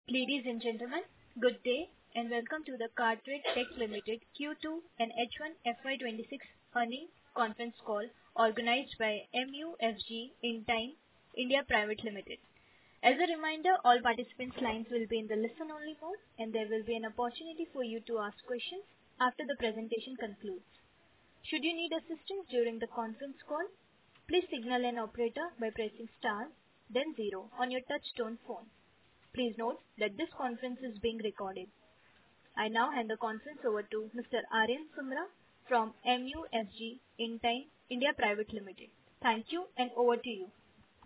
Ladies and gentlemen, good day and welcome to the Cartrade Tech Limited Q2 and H1 FY26 earnings conference call organized by MUFG Intime India Private Limited. As a reminder, all participants' lines will be in the listen-only mode, and there will be an opportunity for you to ask questions after the presentation concludes. Should you need assistance during the conference call, please signal an operator by pressing star, then zero on your touch-tone phone. Please note that this conference is being recorded. I now hand the conference over to Mr. Aryan Sumra from MUFG Intime India Private Limited. Thank you, and over to you.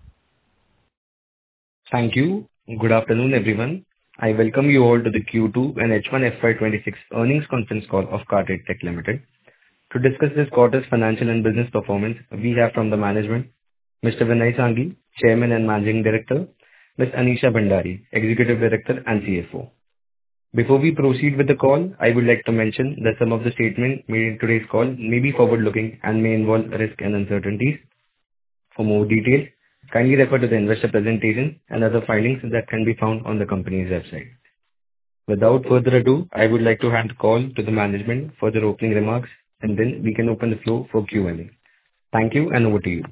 Thank you. Good afternoon, everyone. I welcome you all to the Q2 and H1 FY26 earnings conference call of Cartrade Tech Limited. To discuss this quarter's financial and business performance, we have from the management, Mr. Vinay Sanghi, Chairman and Managing Director, Ms. Anisha Bhandari, Executive Director and CFO. Before we proceed with the call, I would like to mention that some of the statements made in today's call may be forward-looking and may involve risk and uncertainties. For more details, kindly refer to the investor presentation and other filings that can be found on the company's website. Without further ado, I would like to hand the call to the management for their opening remarks, and then we can open the floor for Q&A. Thank you, and over to you.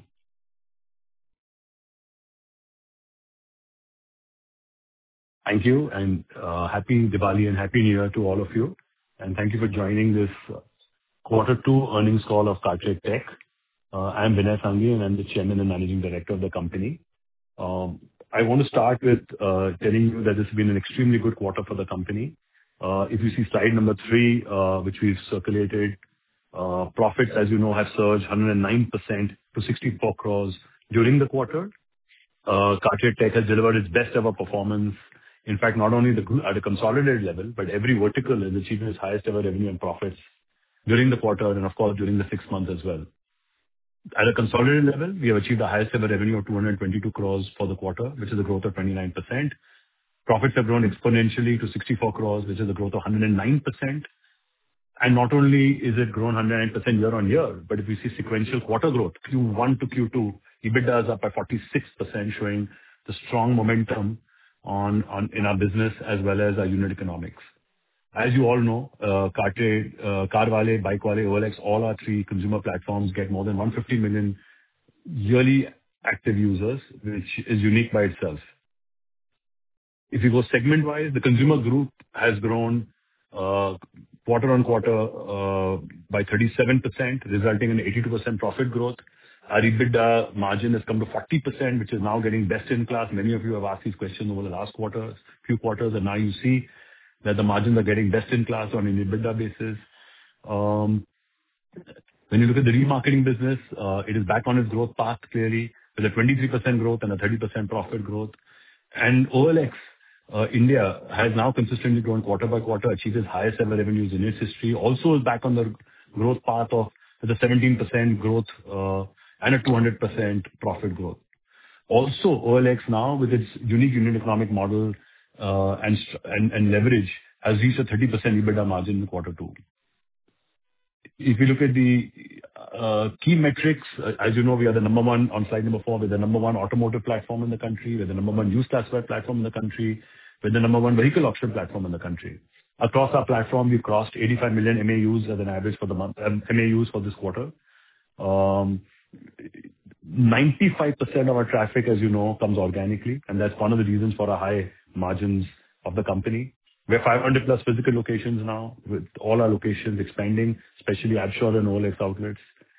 Thank you, and happy Diwali and happy New Year to all of you. And thank you for joining this Q2 earnings call of Cartrade Tech. I'm Vinay Sanghi, and I'm the Chairman and Managing Director of the company. I want to start with telling you that this has been an extremely good quarter for the company. If you see slide number 3, which we've circulated, profits, as you know, have surged 109% to 64 crores during the quarter. Cartrade Tech has delivered its best ever performance. In fact, not only at a consolidated level, but every vertical is achieving its highest ever revenue and profits during the quarter and, of course, during the 6 months as well. At a consolidated level, we have achieved the highest ever revenue of 222 crores for the quarter, which is a growth of 29%. Profits have grown exponentially to 64 crores, which is a growth of 109%. And not only is it grown 109% year on year, but if we see sequential quarter growth, Q1 to Q2, EBITDA is up by 46%, showing the strong momentum in our business as well as our unit economics. As you all know, Cartrade, Carvale, Bikewale, OLX, all our 3 consumer platforms get more than 150 million yearly active users, which is unique by itself. If you go segment-wise, the consumer group has grown quarter on quarter by 37%, resulting in 82% profit growth. Our EBITDA margin has come to 40%, which is now getting best in class. Many of you have asked these questions over the last few quarters, and now you see that the margins are getting best in class on an EBITDA basis. When you look at the remarketing business, it is back on its growth path clearly, with a 23% growth and a 30% profit growth. And OLX India has now consistently grown quarter by quarter, achieved its highest ever revenues in its history. Also is back on the growth path of the 17% growth and a 200% profit growth. Also, OLX now, with its unique unit economic model and leverage, has reached a 30% EBITDA margin in Q2. If you look at the key metrics, as you know, we are the number one on slide number 4. We're the number one automotive platform in the country. We're the number one used classified platform in the country. We're the number one vehicle auction platform in the country. Across our platform, we've crossed 85 million MAUs as an average for the month, MAUs for this quarter. 95% of our traffic, as you know, comes organically, and that's one of the reasons for our high margins of the company. We have 500 plus physical locations now, with all our locations expanding, especially Absure and OLX outlets.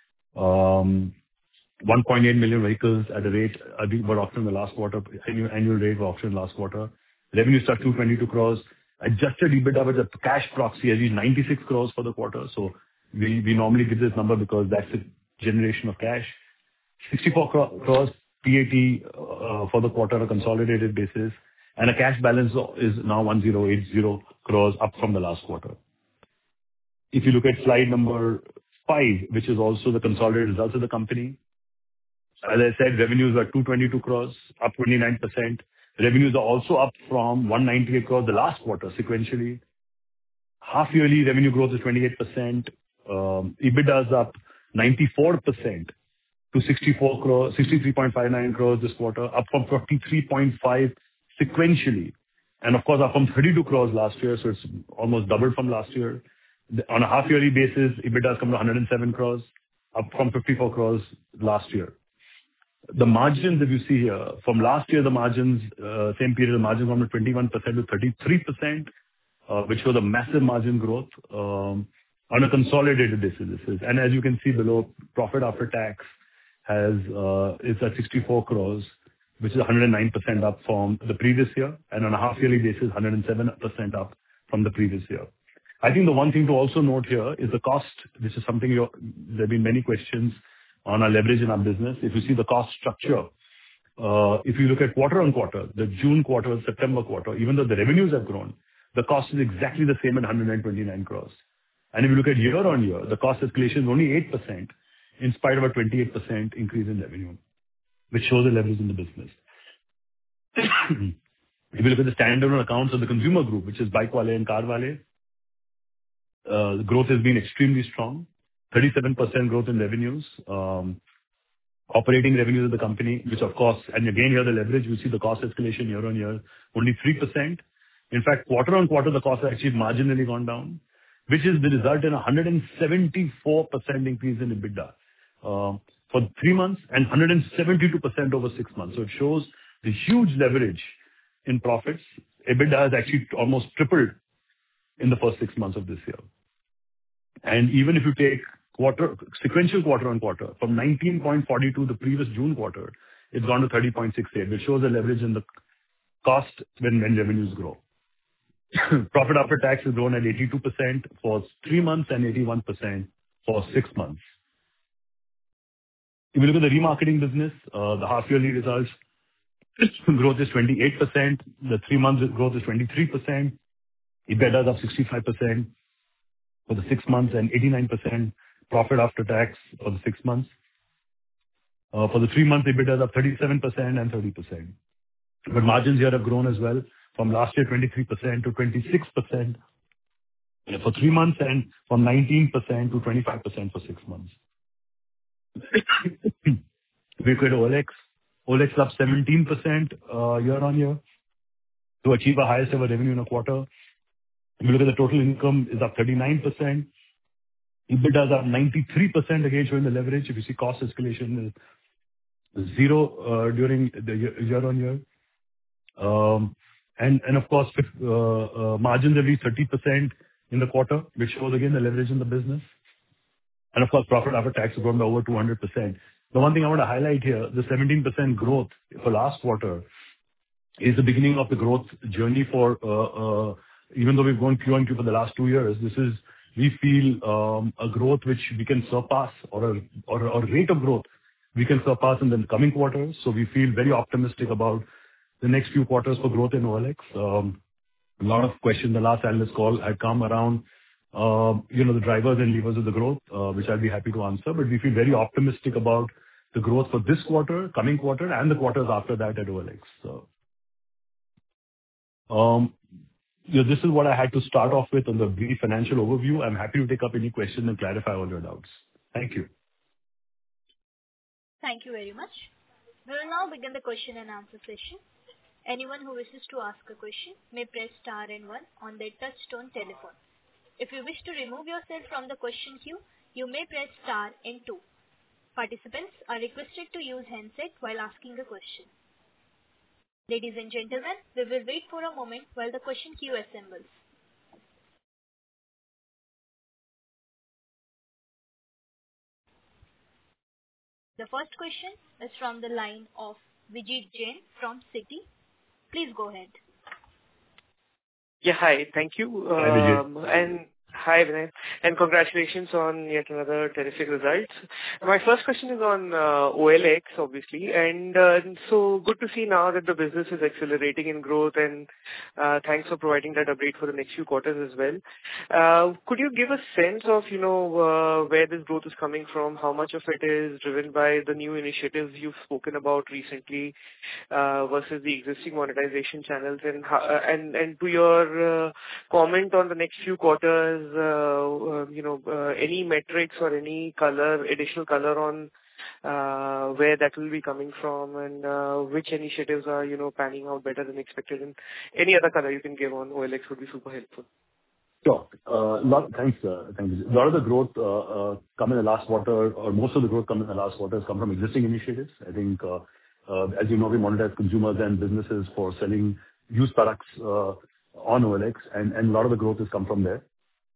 1.8 million vehicles at a rate were auctioned in the last quarter, annual rate were auctioned last quarter. Revenue start 222 crores. Adjusted EBITDA with a cash proxy has reached 96 crores for the quarter. So we normally give this number because that's the generation of cash. 64 crores PAT for the quarter on a consolidated basis, and a cash balance is now 1080 crores, up from the last quarter. If you look at slide number 5, which is also the consolidated results of the company, as I said, revenues are 222 crores, up 29%. Revenues are also up from 198 crores the last quarter sequentially. Half yearly revenue growth is 28%. EBITDA is up 94% to 63.59 crores this quarter, up from 43.5 sequentially. Of course, up from 32 crores last year, so it's almost doubled from last year. On a half-yearly basis, EBITDA has come to 107 crores, up from 54 crores last year. The margins that you see here, from last year, the margins, same period, the margins went from 21% to 33%, which was a massive margin growth on a consolidated basis. And as you can see below, profit after tax is at 64 crores, which is 109% up from the previous year, and on a half-yearly basis, 107% up from the previous year. I think the one thing to also note here is the cost, which is something there have been many questions on our leverage in our business. If you see the cost structure, if you look at quarter-on-quarter, the June quarter, September quarter, even though the revenues have grown, the cost is exactly the same at 129 crores. And if you look at year-on-year, the cost escalation is only 8% in spite of a 28% increase in revenue, which shows the leverage in the business. If you look at the standalone accounts of the consumer group, which is Bikewale and Carvale, the growth has been extremely strong, 37% growth in revenues. Operating revenues of the company, which of course, and again, here the leverage, we see the cost escalation year-on-year, only 3%. In fact, quarter-on-quarter, the cost has actually marginally gone down, which is the result in a 174% increase in EBITDA for 3 months and 172% over 6 months. So it shows the huge leverage in profits. EBITDA has actually almost tripled in the first 6 months of this year. And even if you take sequential quarter-on-quarter, from 19.42 the previous June quarter, it's gone to 30.68, which shows the leverage in the cost when revenues grow. Profit after tax has grown at 82% for 3 months and 81% for 6 months. If you look at the remarketing business, the half-yearly results, growth is 28%. The 3 months growth is 23%. EBITDA is up 65% for the 6 months and 89% profit after tax for the 6 months. For the 3 months, EBITDA is up 37% and 30%. But margins here have grown as well from last year, 23% to 26% for 3 months, and from 19% to 25% for 6 months. We look at OLX. OLX is up 17% year-on-year to achieve a highest ever revenue in a quarter. If you look at the total income, is up 39%. EBITDA is up 93%, again, showing the leverage. If you see cost escalation is 0 during the year-on-year. And of course, margins have reached 30% in the quarter, which shows again the leverage in the business. And of course, profit after tax has grown by over 200%. The one thing I want to highlight here, the 17% growth for last quarter is the beginning of the growth journey for, even though we've gone Q-on-Q for the last 2 years, this is, we feel, a growth which we can surpass, or a rate of growth we can surpass in the coming quarters. So we feel very optimistic about the next few quarters for growth in OLX. A lot of questions, the last analyst call had come around, the drivers and levers of the growth, which I'll be happy to answer. But we feel very optimistic about the growth for this quarter, coming quarter, and the quarters after that at OLX. So, this is what I had to start off with on the brief financial overview. I'm happy to take up any questions and clarify all your doubts. Thank you. Thank you very much. We will now begin the question and answer session. Anyone who wishes to ask a question may press star and 1 on their touch-tone telephone. If you wish to remove yourself from the question queue, you may press star and 2. Participants are requested to use handset while asking a question. Ladies and gentlemen, we will wait for a moment while the question queue assembles. The first question is from the line of Vijit Jain from Citi. Please go ahead. Yeah, hi. Thank you. Hi, Vijit. And hi, Vinay. And congratulations on yet another terrific results. My first question is on OLX, obviously. And so good to see now that the business is accelerating in growth, and thanks for providing that update for the next few quarters as well. Could you give a sense of, where this growth is coming from? How much of it is driven by the new initiatives you've spoken about recently versus the existing monetization channels? And to your comment on the next few quarters, any metrics or any additional color on where that will be coming from, and which initiatives are, panning out better than expected, and any other color you can give on OLX would be super helpful. Sure. Thanks. Thank you. A lot of the growth come in the last quarter, or most of the growth come in the last quarter has come from existing initiatives. I think, as you know, we monetize consumers and businesses for selling used products on OLX, and a lot of the growth has come from there.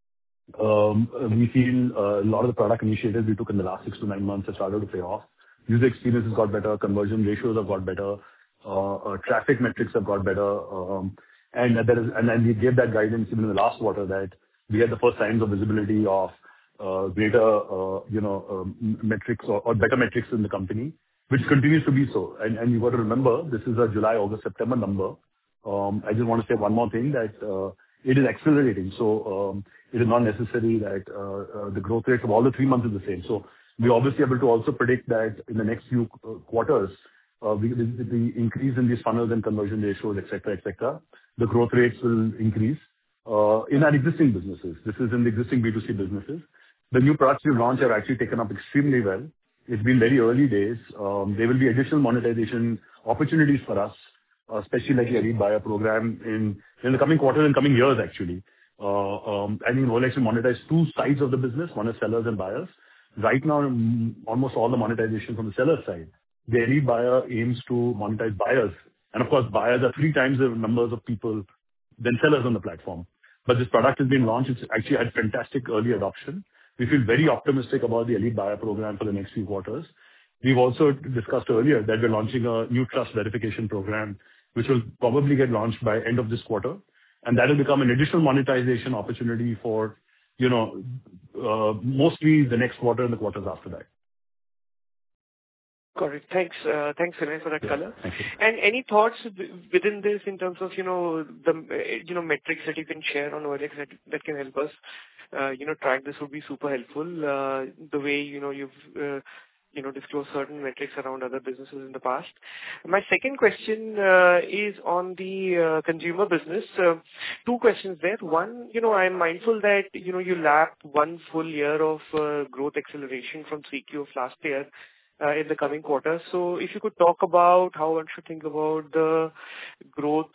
We feel a lot of the product initiatives we took in the last 6 to 9 months have started to pay off. User experience has got better, conversion ratios have got better, traffic metrics have got better. Then we gave that guidance even in the last quarter that we had the first signs of visibility of greater metrics or better metrics in the company, which continues to be so. You've got to remember, this is a July, August, September number. I just want to say one more thing, that it is accelerating. It is not necessary that the growth rate of all the 3 months is the same. We're obviously able to also predict that in the next few quarters, the increase in these funnels and conversion ratios, et cetera, the growth rates will increase in our existing businesses. This is in the existing B2C businesses. The new products we've launched have actually taken up extremely well. It's been very early days. There will be additional monetization opportunities for us, especially like the Elite Buyer program in the coming quarters and coming years, actually. I think OLX will monetize 2 sides of the business. One is sellers and buyers. Right now, almost all the monetization from the seller side. The Elite Buyer aims to monetize buyers. Of course, buyers are 3 times the numbers of people than sellers on the platform. This product has been launched. It's actually had fantastic early adoption. We feel very optimistic about the Elite Buyer program for the next few quarters. We've also discussed earlier that we're launching a new trust verification program, which will probably get launched by end of this quarter. That will become an additional monetization opportunity for mostly the next quarter and the quarters after that. Got it. Thanks, Vinay, for that color. Thank you. Any thoughts within this in terms of, the metrics that you can share on OLX that can help us, track this would be super helpful. The way, you've disclosed certain metrics around other businesses in the past. My second question is on the consumer business. 2 questions there. One, I'm mindful that, you lap 1 full year of growth acceleration from 3Q of last year in the coming quarters. If you could talk about how one should think about the growth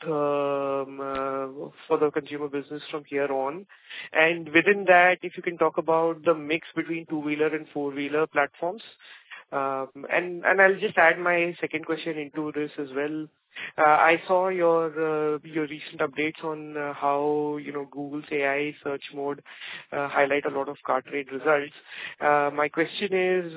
for the consumer business from here on. Within that, if you can talk about the mix between 2-wheeler and 4-wheeler platforms. I'll just add my second question into this as well. I saw your recent updates on how Google's AI search mode highlight a lot of cart rate results. My question is,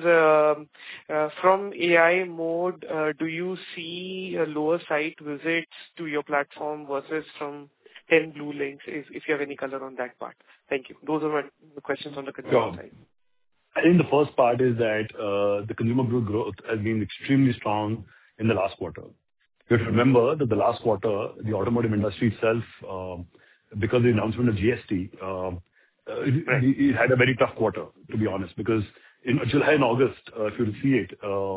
from AI mode, do you see lower site visits to your platform versus from 10 blue links? If you have any color on that part. Thank you. Those are my questions on the consumer side. I think the first part is that the consumer group growth has been extremely strong in the last quarter. You have to remember that the last quarter, the automotive industry itself, because of the announcement of GST, it had a very tough quarter, to be honest. Because in July and August, if you see it,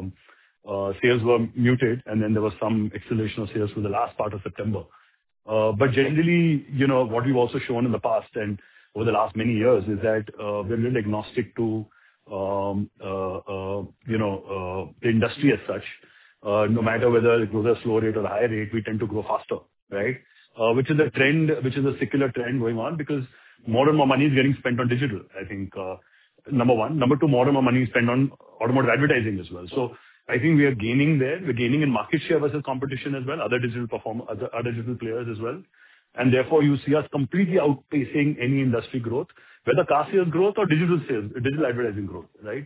sales were muted, and then there was some acceleration of sales for the last part of September. Generally, what we've also shown in the past and over the last many years is that we're really agnostic to the industry as such. No matter whether it grows at a slow rate or a high rate, we tend to grow faster, right? Which is a trend, which is a secular trend going on because more and more money is getting spent on digital, I think, number 1. Number 2, more and more money is spent on automotive advertising as well. I think we are gaining there. We're gaining in market share versus competition as well, other digital players as well. Therefore, you see us completely outpacing any industry growth, whether car sales growth or digital sales, digital advertising growth, right?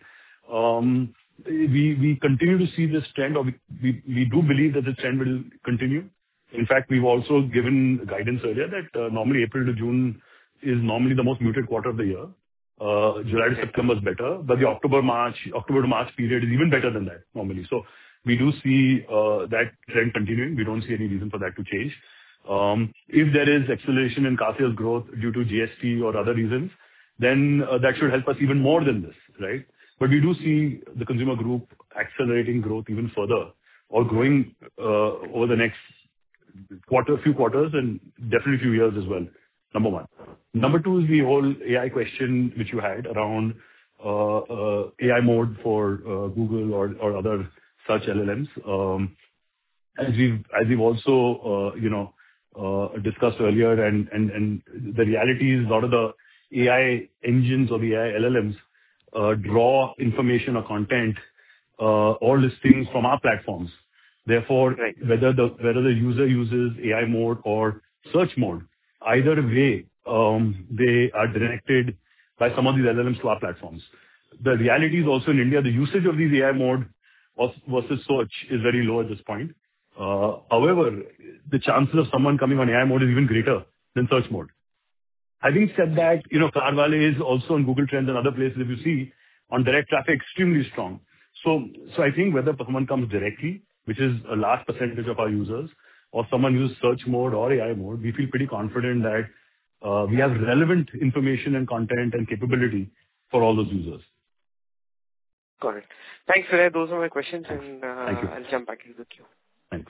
We continue to see this trend, or we do believe that this trend will continue. In fact, we've also given guidance earlier that normally April to June is normally the most muted quarter of the year. July to September is better, but the October to March period is even better than that normally. We do see that trend continuing. We don't see any reason for that to change. If there is acceleration in car sales growth due to GST or other reasons, then that should help us even more than this, right? We do see the consumer group accelerating growth even further or growing over the next few quarters and definitely few years as well, number 1. Number 2 is the whole AI question which you had around AI Mode for Google or other such LLMs. As we've also discussed earlier, and the reality is a lot of the AI engines or the AI LLMs draw information or content or listings from our platforms. Therefore, Right. whether the user uses AI Mode or search mode, either way, they are directed by some of these LLMs to our platforms. The reality is also in India, the usage of these AI Mode versus search is very low at this point. However, the chances of someone coming on AI Mode is even greater than search mode. Having said that, Carvale is also on Google Trends and other places, if you see, on direct traffic, extremely strong. So I think whether someone comes directly, which is a large percentage of our users, or someone uses search mode or AI Mode, we feel pretty confident that we have relevant information and content and capability for all those users. Got it. Thanks, Vinay. Those are my questions, and Thank you. I'll jump back into the queue. Thanks.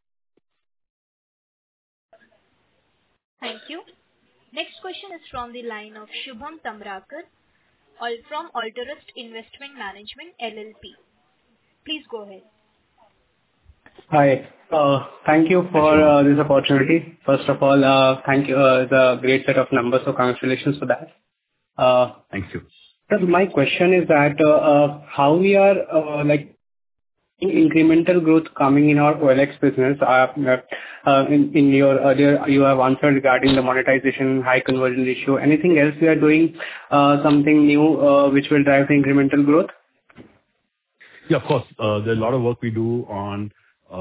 Thank you. Next question is from the line of Shubham Tamrakar from Alterus Investment Management LLP. Please go ahead. Hi. Thank you for this opportunity. First of all, thank you. The great set of numbers, so congratulations for that. Thank you. Sir, my question is that how we are incremental growth coming in our OLX business. In your earlier, you have answered regarding the monetization, high conversion ratio. Anything else we are doing, something new which will drive the incremental growth? Yeah, of course. There's a lot of work we do on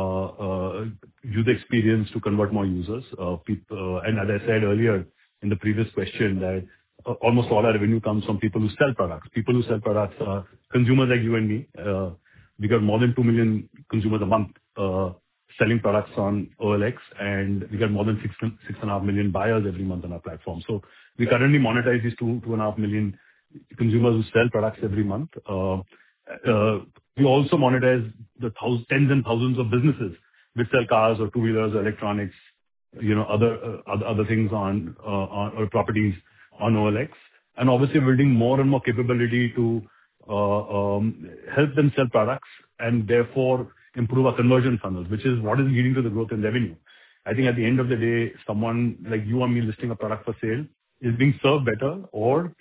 user experience to convert more users. And as I said earlier in the previous question, that almost all our revenue comes from people who sell products. People who sell products are consumers like you and me. We got more than 2 million consumers a month selling products on OLX, and we got more than 6.5 million buyers every month on our platform. So we currently monetize these 2.5 million consumers who sell products every month. We also monetize the tens and thousands of businesses which sell cars or two-wheelers or electronics, other things on or properties on OLX. And obviously building more and more capability to help them sell products and therefore improve our conversion funnels, which is what is leading to the growth in revenue. I think at the end of the day, someone like you or me listing a product for sale is being served better, or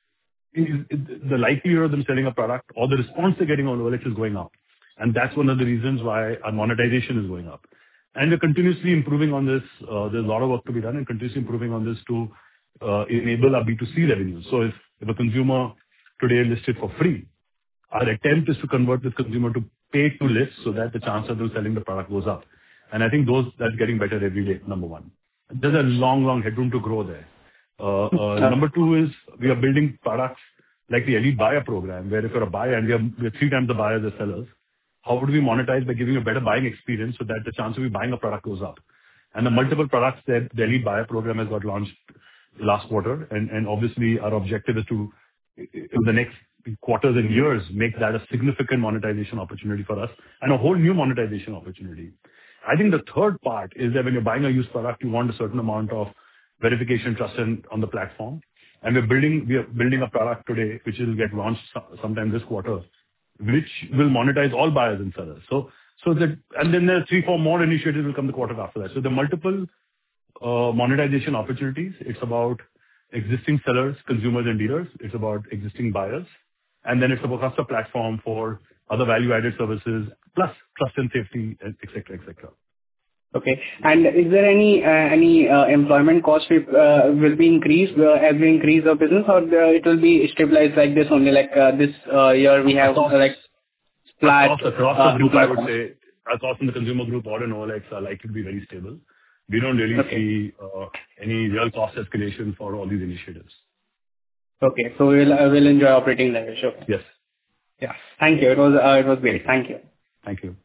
the likelihood of them selling a product or the response they're getting on OLX is going up. And that's one of the reasons why our monetization is going up. And we're continuously improving on this. There's a lot of work to be done and continuously improving on this to enable our B2C revenue. So if a consumer today listed for free, our attempt is to convert this consumer to pay to list so that the chance of them selling the product goes up. And I think that's getting better every day, number one. There's a long headroom to grow there. Number two is we are building products like the Elite Buyer program, where if you're a buyer and we are 3 times the buyers as sellers, how would we monetize by giving you a better buying experience so that the chance of you buying a product goes up? And the multiple products that the Elite Buyer program has got launched last quarter. And obviously our objective is to, in the next quarters and years, make that a significant monetization opportunity for us and a whole new monetization opportunity. I think the third part is that when you're buying a used product, you want a certain amount of verification trust on the platform. And we are building a product today, which will get launched sometime this quarter, which will monetize all buyers and sellers. And then there are 3, 4 more initiatives will come the quarter after that. So the multiple monetization opportunities, it's about existing sellers, consumers and dealers. It's about existing buyers. And then it's about custom platform for other value-added services, plus trust and safety, et cetera, et cetera. Okay. And is there any employment cost will be increased as we increase our business, or it will be stabilized like this only, like this year we have flat? Across the group, I would say, across in the consumer group or in OLX are likely to be very stable. We don't really see any real cost escalation for all these initiatives. Okay. So we'll enjoy operating leverage. Okay. Yes. Yeah. Thank you. It was great. Thank you. Thank you.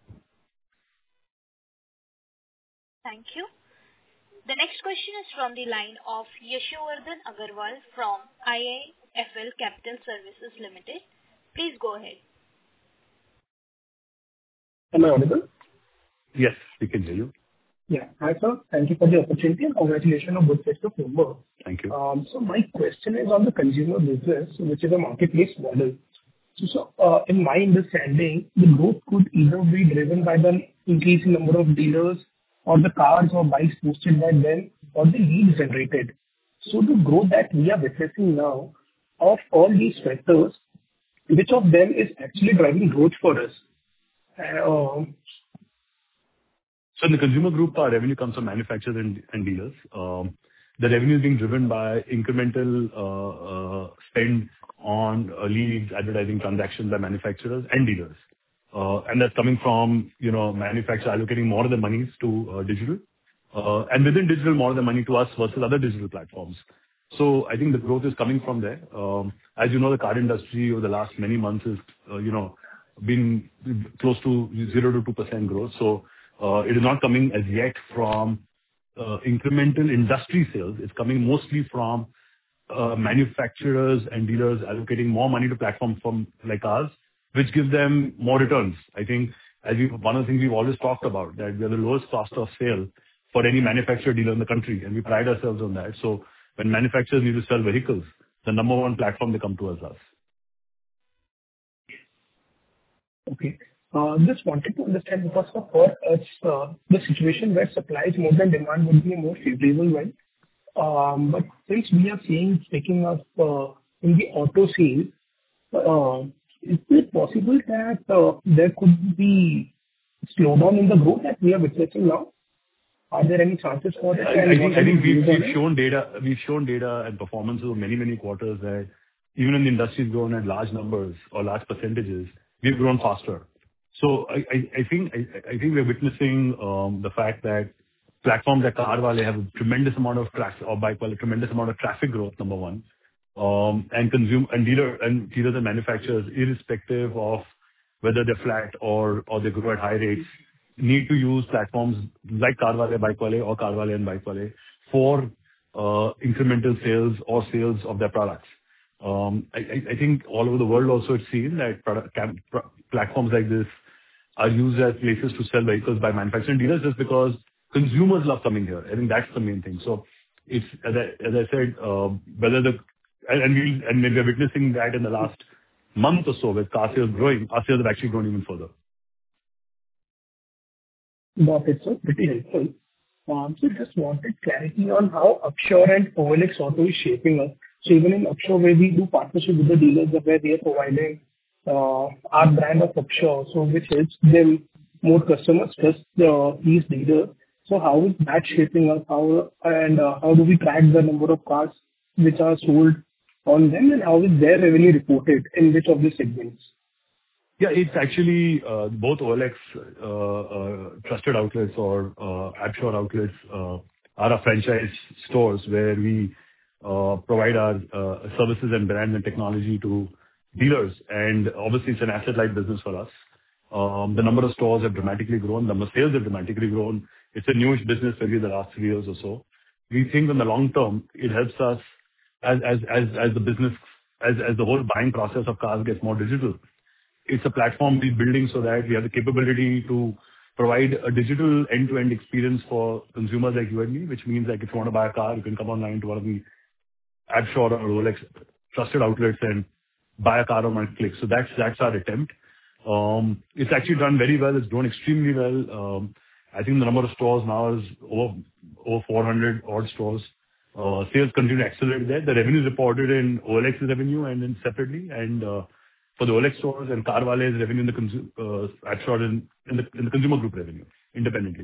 Thank you. The next question is from the line of Yashowardhan Agarwal from IIFL Capital Services Limited. Please go ahead. Am I audible? Yes, we can hear you. Yeah. Hi, sir. Thank you for the opportunity and congratulations on good set of numbers. Thank you. So my question is on the consumer business, which is a marketplace model. In my understanding, the growth could either be driven by the increasing number of dealers or the cars or bikes posted by them or the leads generated. The growth that we are witnessing now, of all these factors, which of them is actually driving growth for us? In the consumer group, our revenue comes from manufacturers and dealers. The revenue is being driven by incremental spend on leads, advertising transactions by manufacturers and dealers. That's coming from manufacturers allocating more of the monies to digital. Within digital, more of the money to us versus other digital platforms. I think the growth is coming from there. As you know, the car industry over the last many months has been close to 0%-2% growth. It is not coming as yet from incremental industry sales. It's coming mostly from manufacturers and dealers allocating more money to platforms like ours, which gives them more returns. I think one of the things we've always talked about, that we are the lowest cost of sale for any manufacturer dealer in the country, and we pride ourselves on that. When manufacturers need to sell vehicles, the number one platform they come to is us. Okay. Just wanted to understand, because for us, the situation where supply is more than demand would be a more favorable one. Since we are seeing picking up in the auto sales, is it possible that there could be slowdown in the growth that we are witnessing now? Are there any chances for that? I think we've shown data and performance over many quarters that even when the industry has grown at large numbers or large percentages, we've grown faster. I think we're witnessing the fact that platforms like Carvale have a tremendous amount of traffic, or Bikewala, a tremendous amount of traffic growth, number one. Dealers and manufacturers, irrespective of whether they're flat or they grow at high rates, need to use platforms like Carvale, Bikewala or Carvale and Bikewala for incremental sales or sales of their products. I think all over the world also it's seen that platforms like this are used as places to sell vehicles by manufacturing dealers just because consumers love coming here. I think that's the main thing. It's, as I said, we're witnessing that in the last month or so with car sales growing, our sales have actually grown even further. Got it, sir. Pretty helpful. Just wanted clarity on how Upsure and OLX Auto is shaping up. Even in Upsure, where we do partnership with the dealers, where we are providing our brand of Upsure, which helps them more customers trust these dealers. How is that shaping up? How do we track the number of cars which are sold on them, and how is their revenue reported in which of the segments? Yeah, it's actually both OLX trusted outlets or Upsure outlets are our franchise stores where we provide our services and brand and technology to dealers. Obviously, it's an asset-light business for us. The number of stores have dramatically grown. The number of sales have dramatically grown. It's a newish business, maybe the last 3 years or so. We think in the long term, it helps us as the business, as the whole buying process of cars gets more digital. It's a platform we're building so that we have the capability to provide a digital end-to-end experience for consumers like you and me, which means like if you want to buy a car, you can come online to one of the Upsure or OLX trusted outlets and buy a car on one click. That's our attempt. It's actually done very well. It's grown extremely well. I think the number of stores now is over 400 odd stores. Sales continue to accelerate there. The revenue is reported in OLX's revenue and then separately. For the OLX stores and Carvale's revenue in the Upsure in the consumer group revenue independently.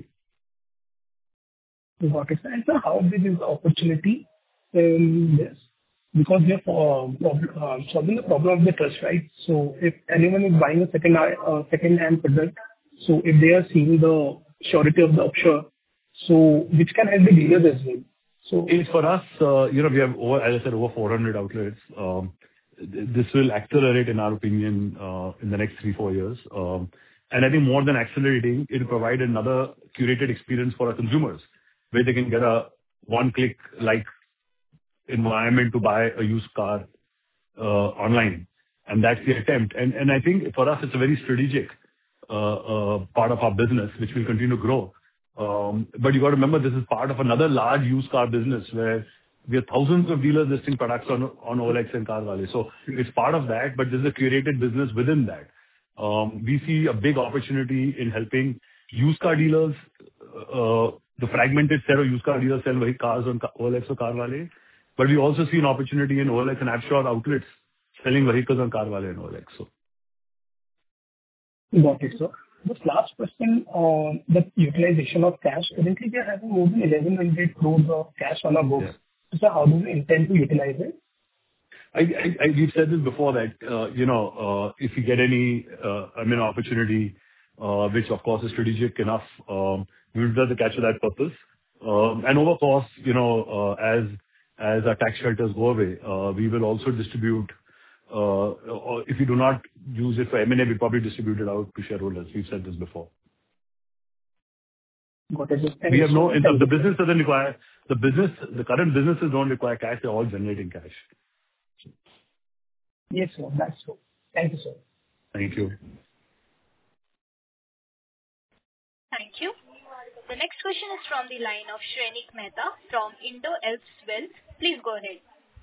Got it. Sir, how big is the opportunity in this? Because we are solving the problem of the trust, right? If anyone is buying a second-hand product, if they are seeing the surety of the Upsure, which can help the dealers as well. It's for us, we have as I said, over 400 outlets. This will accelerate, in our opinion, in the next 3-4 years. I think more than accelerating, it'll provide another curated experience for our consumers, where they can get a one-click like environment to buy a used car online. That's the attempt. I think for us, it's a very strategic part of our business, which will continue to grow. You got to remember, this is part of another large used car business where we have thousands of dealers listing products on OLX and Carvale. It's part of that, but there's a curated business within that. We see a big opportunity in helping used car dealers, the fragmented set of used car dealers sell cars on OLX or Carvale. We also see an opportunity in OLX and Appshaw outlets selling vehicles on Carvale and OLX. Got it, sir. Just last question on the utilization of cash. Currently, we are having more than 1,100 crores of cash on our books. Yeah. Sir, how do we intend to utilize it? We've said this before that, if we get any opportunity, which of course is strategic enough, we will utilize the cash for that purpose. Over course, as our tax shelters go away, we will also distribute, or if we do not use it for M&A, we probably distribute it out to shareholders. We've said this before. Got it. The current businesses don't require cash. They're all generating cash. Yes, sir. That's true. Thank you, sir. Thank you. Thank you. The next question is from the line of Shrenik Mehta from Indo Alps Wealth. Please go ahead.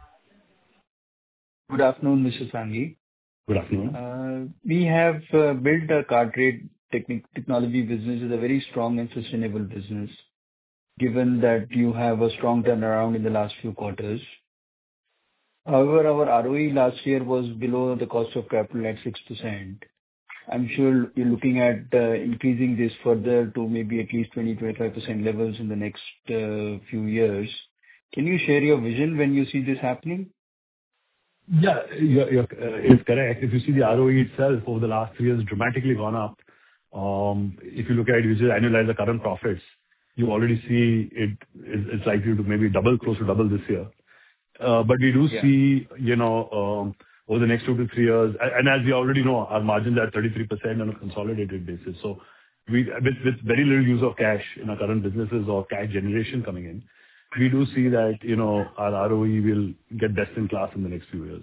Good afternoon, Mr. Sanghi. Good afternoon. We have built a car trade technology business as a very strong and sustainable business, given that you have a strong turnaround in the last few quarters. However, our ROE last year was below the cost of capital at 6%. I'm sure you're looking at increasing this further to maybe at least 20%-25% levels in the next few years. Can you share your vision when you see this happening? Yeah, it's correct. If you see the ROE itself over the last 3 years, dramatically gone up. If you look at it, you just annualize the current profits, you already see it's likely to maybe close to double this year. We do see, over the next 2 to 3 years, and as we already know, our margins are 33% on a consolidated basis. With very little use of cash in our current businesses or cash generation coming in, we do see that our ROE will get best in class in the next few years.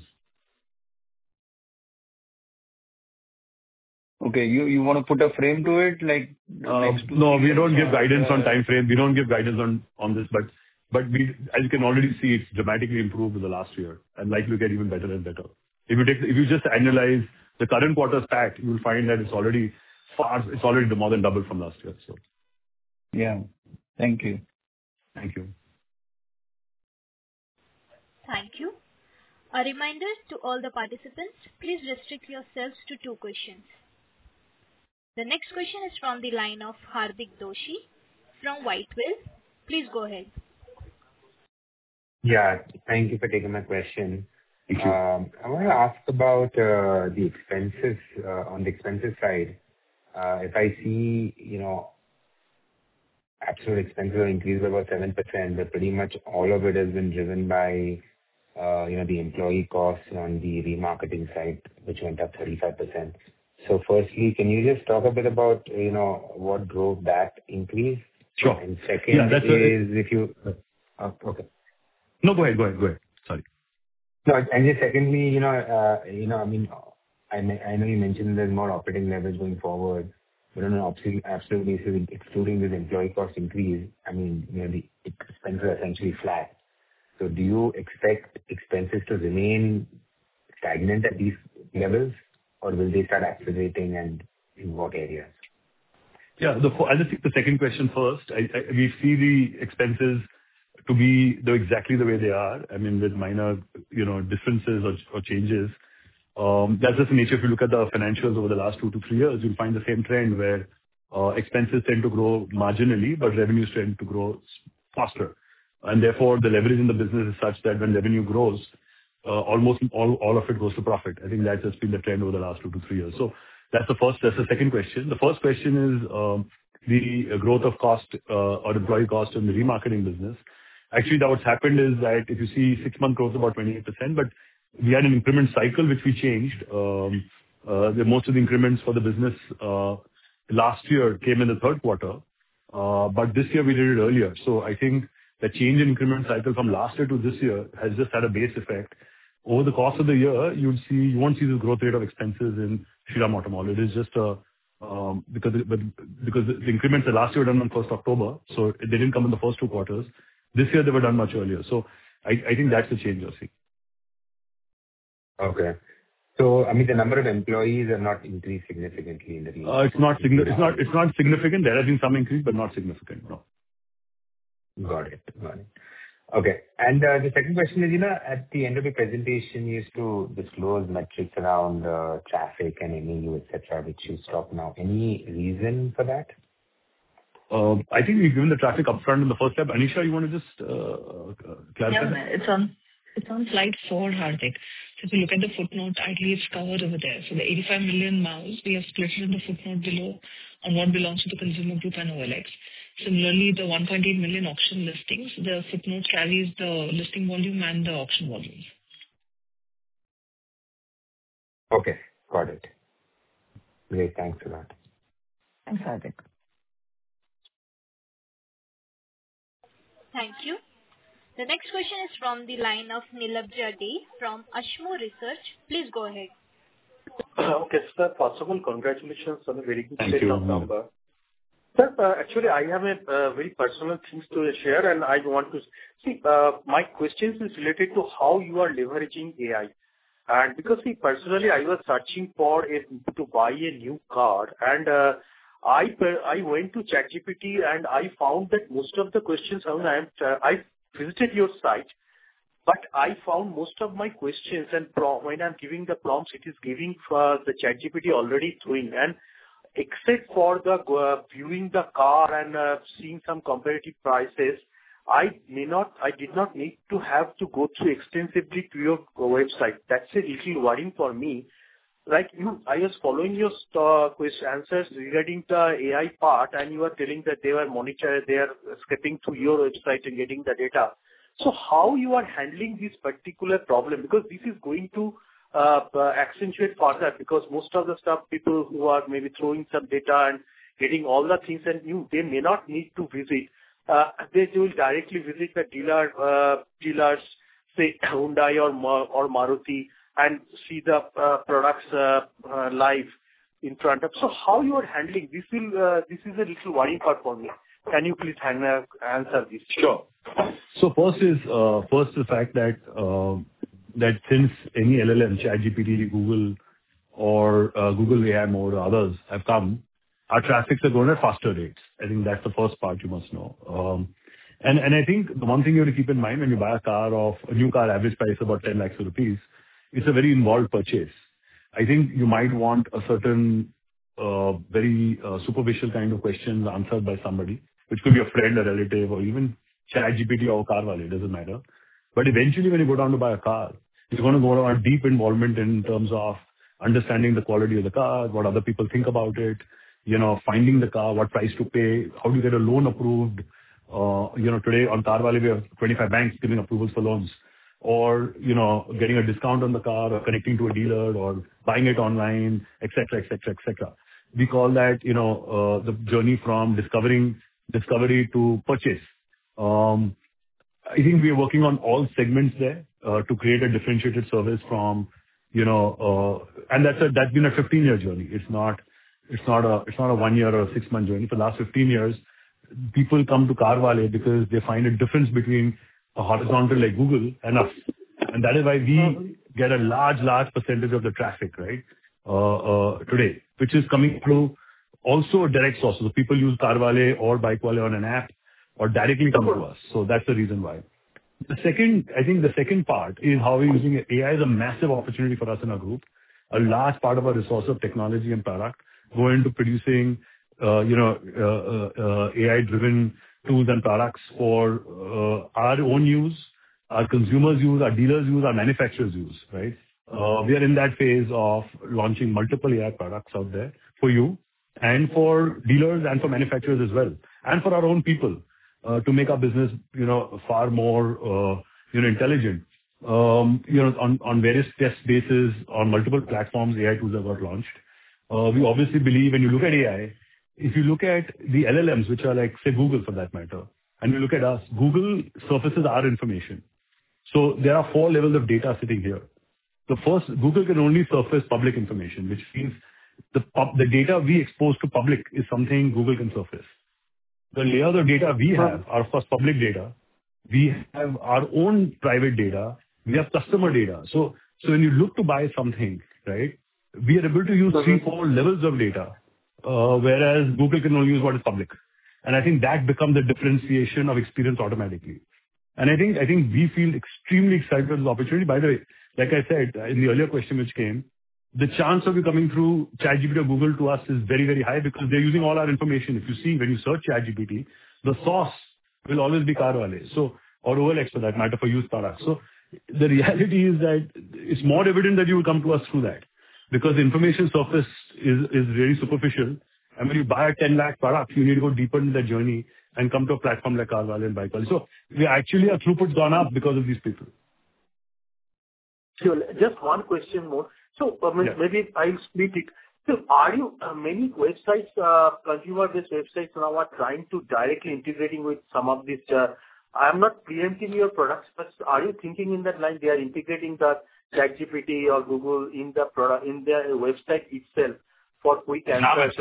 Okay. You want to put a frame to it, like next 2 No, we don't give guidance on time frame. We don't give guidance on this, but as you can already see, it's dramatically improved in the last year and likely to get even better and better. If you just annualize the current quarter's PAT, you will find that it's already more than double from last year. Yeah. Thank you. Thank you. Thank you. A reminder to all the participants, please restrict yourselves to 2 questions. The next question is from the line of Hardik Doshi from Whitewell. Please go ahead. Yeah. Thank you for taking my question. Thank you. I want to ask about the expenses, on the expenses side. If I see, absolute expenses have increased by about 7%, but pretty much all of it has been driven by the employee costs on the remarketing side, which went up 35%. Firstly, can you just talk a bit about what drove that increase? Sure. Second is if you... Okay. No, go ahead. Sorry. No, just secondly, I know you mentioned there's more operating leverage going forward, but on an absolute basis, excluding this employee cost increase, the expenses are essentially flat. Do you expect expenses to remain stagnant at these levels, or will they start accelerating, and in what areas? Yeah. I'll just take the second question first. We see the expenses to be exactly the way they are, with minor differences or changes. That's just the nature. If you look at the financials over the last 2 to 3 years, you'll find the same trend where expenses tend to grow marginally, but revenues tend to grow faster. Therefore, the leverage in the business is such that when revenue grows, almost all of it goes to profit. I think that's just been the trend over the last 2 to 3 years. That's the second question. The first question is the growth of cost or employee cost in the remarketing business. Actually, what's happened is that if you see 6-month growth about 28%, but we had an increment cycle which we changed. Most of the increments for the business last year came in the third quarter. This year we did it earlier. I think the change in increment cycle from last year to this year has just had a base effect. Over the course of the year, you won't see the growth rate of expenses in Shriram Automall. It is just because the increments last year were done on 1st October, so they didn't come in the first 2 quarters. This year they were done much earlier. I think that's the change you're seeing. Okay. So, I mean, the number of employees have not increased significantly in the region. It's not significant. There has been some increase, but not significant, no. Got it. Okay. And the second question is, at the end of the presentation, you used to disclose metrics around traffic and MAU, etc., which you stopped now. Any reason for that? I think we've given the traffic upfront in the first step. Anisha, you want to just clarify? Yeah, it's on slide 4, Hardik. So if you look at the footnote, ideally it's covered over there. So the 85 million MAUs, we have split it in the footnote below on what belongs to the consumer group and OLX. Similarly, the 1.8 million auction listings, the footnote carries the listing volume and the auction volume. Okay. Got it. Great. Thanks a lot. Thanks, Hardik. Thank you. The next question is from the line of Nilabja Dey from Ashmore Research. Please go ahead. Okay, sir. First of all, congratulations on a very good Thank you. number. Sir, actually, I have a very personal things to share, and I want to see. My questions is related to how you are leveraging AI, and because personally, I was searching for to buy a new car, and I went to ChatGPT, and I found that most of the questions I visited your site, but I found most of my questions and when I'm giving the prompts, it is giving for the ChatGPT already doing, and except for the viewing the car and seeing some comparative prices, I did not need to have to go through extensively to your website. That's a little worrying for me. Like I was following your question answers regarding the AI part, and you were telling that they are skipping to your website and getting the data. So how you are handling this particular problem? Because this is going to accentuate further, because most of the stuff, people who are maybe throwing some data and getting all the things, and they may not need to visit. They will directly visit the dealers, say Hyundai or Maruti, and see the products live in front of. So how you are handling this? This is a little worrying part for me. Can you please answer this? Sure. So first is the fact that since any LLM, ChatGPT, Google, or Google AI Mode or others have come, our traffics are growing at faster rates. I think that's the first part you must know. And I think the one thing you have to keep in mind when you buy a new car, average price about 10 lakhs rupees, it's a very involved purchase. I think you might want a certain very superficial kind of questions answered by somebody, which could be a friend, a relative, or even ChatGPT or Carvale, it doesn't matter. But eventually, when you go down to buy a car, you're going to go on a deep involvement in terms of understanding the quality of the car, what other people think about it, finding the car, what price to pay, how do you get a loan approved. Today on Carvale, we have 25 banks giving approvals for loans, or getting a discount on the car, or connecting to a dealer, or buying it online, etc., etc., etc. We call that the journey from discovery to purchase. I think we are working on all segments there to create a differentiated service from and that's been a 15-year journey. It's not a 1 year or a 6-month journey. For the last 15 years, people come to Carvale because they find a difference between a horizontal like Google and us. And that is why we get a large percentage of the traffic, right, today, which is coming through also direct sources. So people use Carvale or Bikewale on an app or directly come to us. So that's the reason why. I think the second part is how we're using AI is a massive opportunity for us in our group. A large part of our resource of technology and product go into producing AI-driven tools and products for our own use, our consumers use, our dealers use, our manufacturers use, right? We are in that phase of launching multiple AI products out there for you and for dealers and for manufacturers as well, and for our own people to make our business, far more, intelligent. On various test bases on multiple platforms, AI tools have got launched. We obviously believe when you look at AI, if you look at the LLMs, which are like, say, Google for that matter, and you look at us, Google surfaces our information. So there are 4 levels of data sitting here. The first, Google can only surface public information, which means the data we expose to public is something Google can surface. The layer of data we have are, of course, public data, We have our own private data. We have customer data. So when you look to buy something, right, we are able to use 3-4 levels of data, whereas Google can only use what is public. And I think that becomes the differentiation of experience automatically. And I think we feel extremely excited with this opportunity. By the way, like I said in the earlier question which came, the chance of you coming through ChatGPT or Google to us is very, very high because they're using all our information. If you see when you search ChatGPT, the source will always be Carvale, so or OLX for that matter for used products. So the reality is that it's more evident that you will come to us through that because the information surface is really superficial. And when you buy a 10 lakh product, you need to go deeper into the journey and come to a platform like Carvale and Bikevalue. So we actually our throughput's gone up because of these people. Sure. Just one question more. So maybe I'll split it. So are you many websites, consumer-based websites now are trying to directly integrating with some of these? I'm not preempting your products, but are you thinking in that line they are integrating the ChatGPT or Google in the product in their website itself for quick answers?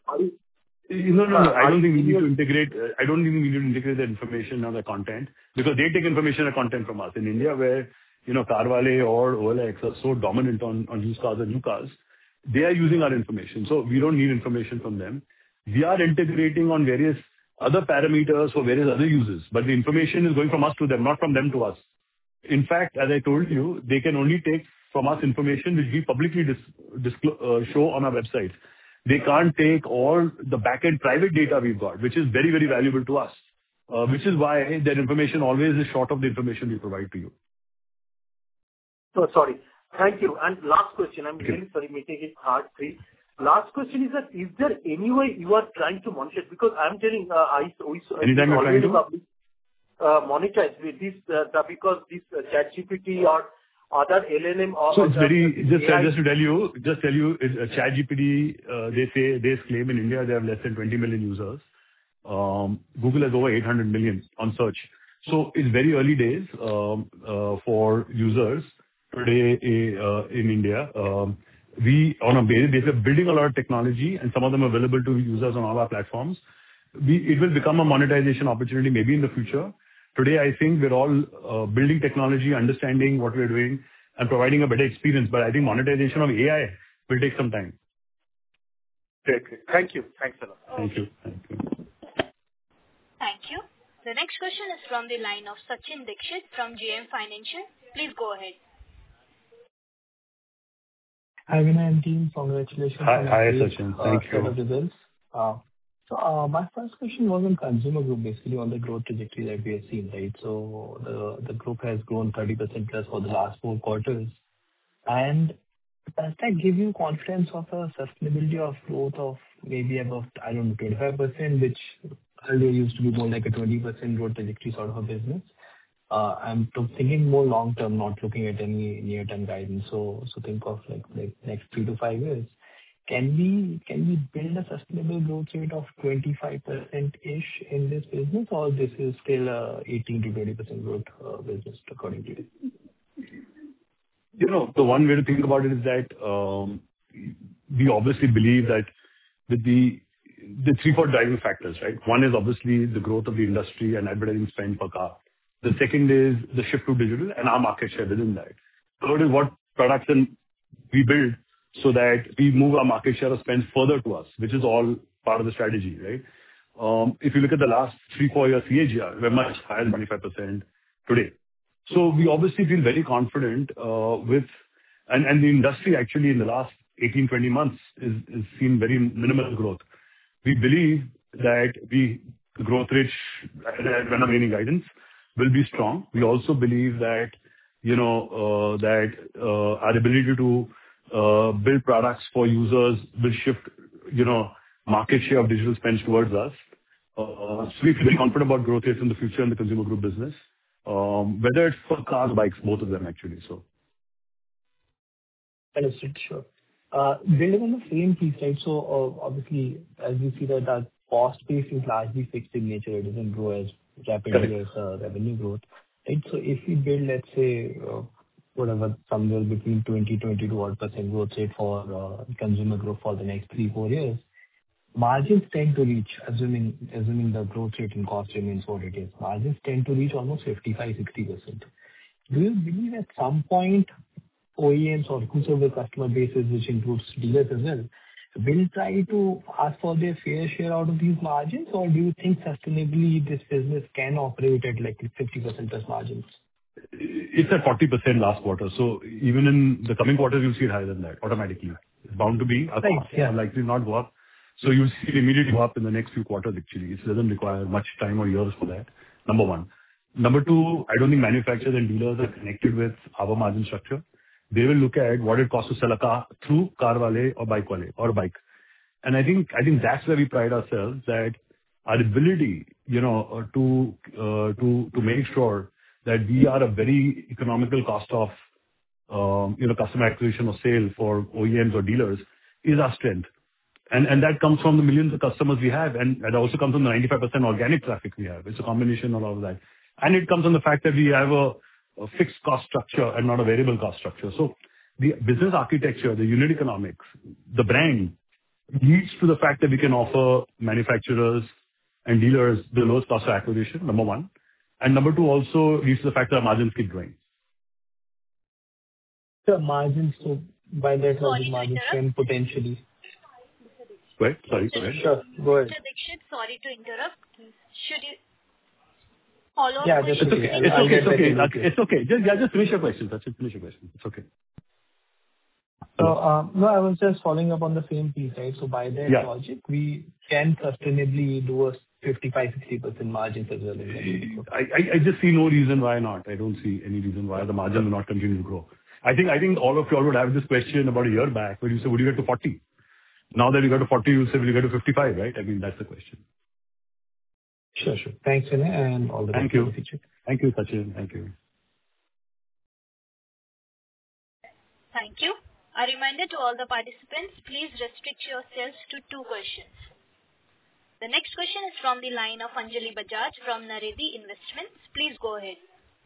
No. I don't think we need to integrate. I don't think we need to integrate the information or the content because they take information and content from us. In India, where Carvale or OLX are so dominant on used cars and new cars, they are using our information. So we don't need information from them. We are integrating on various other parameters for various other users, but the information is going from us to them, not from them to us. In fact, as I told you, they can only take from us information which we publicly show on our website. They can't take all the back-end private data we've got, which is very, very valuable to us, which is why that information always is short of the information we provide to you. Oh, sorry. Thank you. And last question. I'm really sorry, making it hard, please. Last question is that is there any way you are trying to monetize? Because I'm telling, anytime you're trying to monetize with this, because this ChatGPT or other LLM or so it's very just to tell you, ChatGPT. They claim in India they have less than 20 million users. Google has over 800 million on search. So it's very early days for users today in India. We on a basis of building a lot of technology and some of them are available to users on all our platforms. It will become a monetization opportunity maybe in the future. Today, I think we're all building technology, understanding what we're doing and providing a better experience. But I think monetization of AI will take some time. Great. Thank you. Thanks a lot. Thank you. Thank you. The next question is from the line of Sachin Dixit from JM Financial. Please go ahead. Hi, Vinay and team. Congratulations. Hi, Sachin. Thank you. Results. So my first question was on consumer group, basically on the growth trajectory that we have seen, right? So the group has grown 30% plus for the last 4 quarters. And does that give you confidence of a sustainability of growth of maybe above, 25%, which earlier used to be more like a 20% growth trajectory sort of a business? I'm thinking more long term, not looking at any near-term guidance. So think of like next 3 to 5 years. Can we build a sustainable growth rate of 25%-ish in this business, or this is still a 18 to 20% growth business according to you? The one way to think about it is that we obviously believe that with the 3-4 driving factors, right? One is obviously the growth of the industry and advertising spend per car. The second is the shift to digital and our market share within that. Third is what products we build so that we move our market share of spend further to us, which is all part of the strategy, right? If you look at the last 3-4 years CAGR, we're much higher than 25% today. So we obviously feel very confident with and the industry actually in the last 18-20 months is seen very minimal growth. We believe that the growth rate, when I'm giving guidance, will be strong. We also believe that our ability to build products for users will shift market share of digital spends towards us. So we feel very confident about growth rates in the future in the consumer group business, whether it's for cars, bikes, both of them actually. So. Understood. Sure. Building on the same piece, right? So obviously, as you see that our cost base is largely fixed in nature, it doesn't grow as rapidly as revenue growth, right? So if we build, let's say, somewhere between 20-22% growth rate for consumer growth for the next 3-4 years, margins tend to reach, assuming the growth rate in cost remains what it is, margins tend to reach almost 55%-60%. Do you believe at some point OEMs or whosoever customer bases, which includes dealers as well, will try to ask for their fair share out of these margins? Or do you think sustainably this business can operate at like 50% plus margins? It's at 40% last quarter. So even in the coming quarters, you'll see it higher than that automatically. It's bound to be. Right. Yeah. Likely not go up. So you'll see it immediately go up in the next few quarters, actually. It doesn't require much time or years for that, number one. Number two, I don't think manufacturers and dealers are connected with our margin structure. They will look at what it costs to sell a car through Carvale or Bike Wale or Bike. And I think that's where we pride ourselves, that our ability, to make sure that we are a very economical cost of, customer acquisition or sale for OEMs or dealers is our strength. And that comes from the millions of customers we have, and that also comes from the 95% organic traffic we have. It's a combination of all of that. And it comes from the fact that we have a fixed cost structure and not a variable cost structure. So the business architecture, the unit economics, the brand leads to the fact that we can offer manufacturers and dealers the lowest cost of acquisition, number one. And number two also leads to the fact that our margins keep growing. The margins, so by that logic, margins can potentially... Go ahead. Sorry, go ahead. Sure, go ahead. Mr. Dixit, sorry to interrupt. Should you follow up? Yeah, that's okay. It's okay. Just finish your question. Finish your question. It's okay. So, no, I was just following up on the same piece, right? So by that logic, we can sustainably do a 55-60% margins as well. I just see no reason why not. I don't see any reason why the margin will not continue to grow. I think all of you all would have this question about a year back where you say, would you get to 40? Now that you got to 40, you'll say, will you get to 55, right? I mean, that's the question. Sure. Thanks, Vinay, and all the best. Thank you. Thank you, Sachin. Thank you. Thank you. A reminder to all the participants, please restrict yourselves to 2 questions. The next question is from the line of Anjali Bajaj from Naredi Investments. Please go ahead.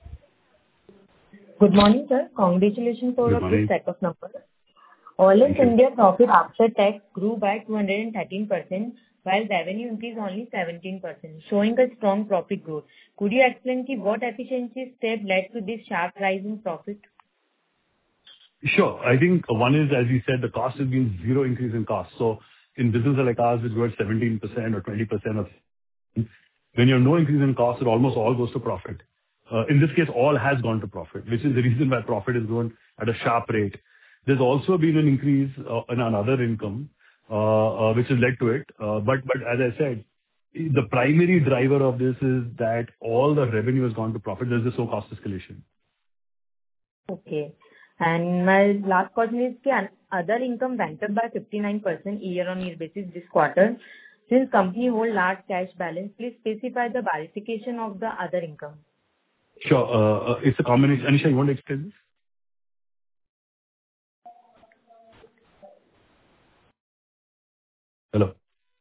Good morning, sir. Congratulations for a good set of numbers. OLX India profit after tax grew by 213%, while revenue increased only 17%, showing a strong profit growth. Could you explain what efficiency step led to this sharp rise in profit? Sure. I think one is, as you said, the cost has been zero increase in cost. So in businesses like ours, which grow at 17% or 20%, when you have no increase in cost, it almost all goes to profit. In this case, all has gone to profit, which is the reason why profit has grown at a sharp rate. There's also been an increase in our other income, which has led to it. But as I said, the primary driver of this is that all the revenue has gone to profit. There's this no cost escalation. Okay. And my last question is, other income went up by 59% year-on-year basis this quarter. Since company hold large cash balance, please specify the bifurcation of the other income. Sure. It's a combination. Anisha, you want to explain this? Hello?